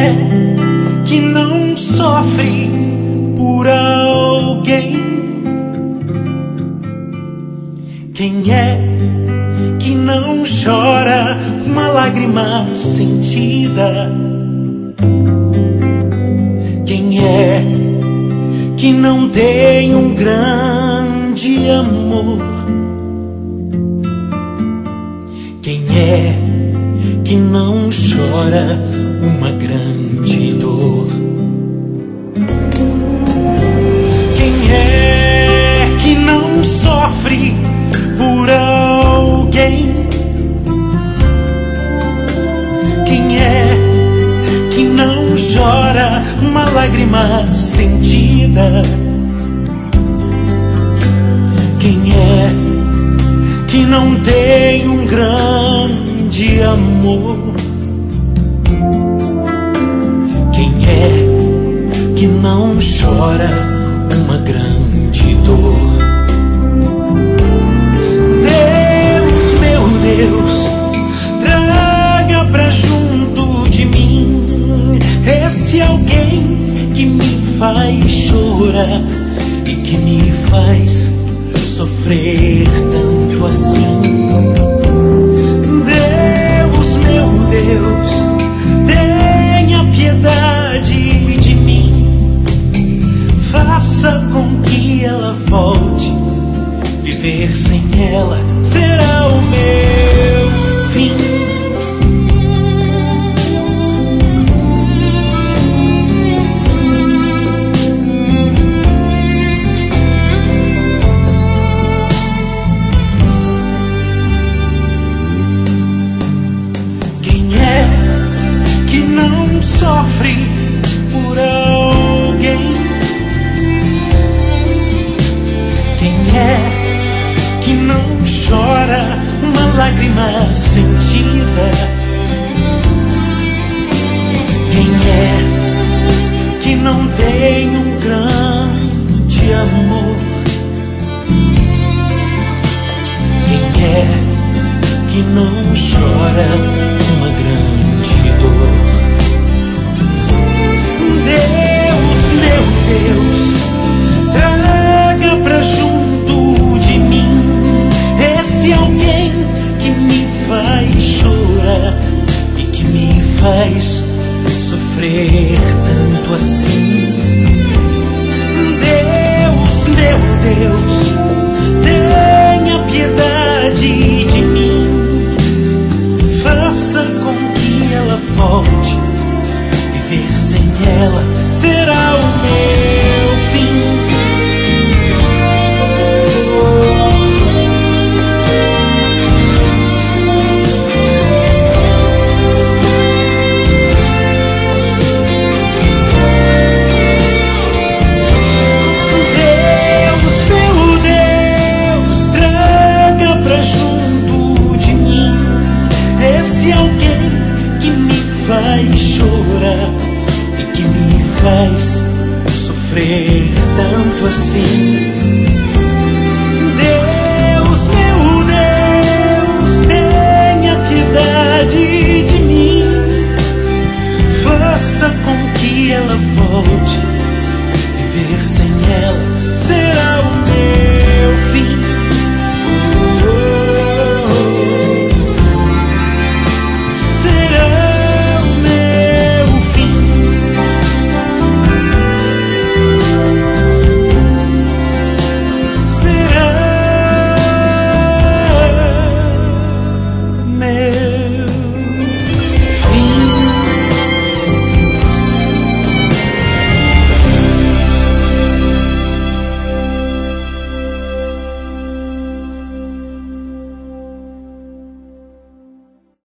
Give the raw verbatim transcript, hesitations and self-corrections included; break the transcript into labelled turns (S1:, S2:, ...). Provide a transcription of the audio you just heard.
S1: é que não sofre por alguém? Quem é que não chora uma lágrima sentida? Quem é que não tem um grande amor? Quem é que não chora uma grande dor? Quem é que não sofre por alguém? Quem é que não chora uma lágrima sentida? Quem é que não tem um grande amor? Quem é que não chora uma grande dor? Deus, meu Deus, traga pra junto de mim esse alguém que me faz chorar e que me faz sofrer tanto assim. Deus, meu Deus, tenha piedade de mim. Faça com que ela volte. Viver sem ela será o meu fim. Sofre por alguém? Quem é que não chora uma lágrima sentida? Quem é que não tem um grande amor? Quem é que não chora uma grande dor? Deus, meu Deus, traga pra junto de mim esse alguém que me faz chorar e que me faz sofrer tanto assim. Deus, meu Deus, tenha piedade de mim. Faça com que ela volte. Viver sem ela será o meu fim. Deus, meu Deus, traga pra junto de mim esse alguém que me faz chorar e que me faz sofrer tanto assim.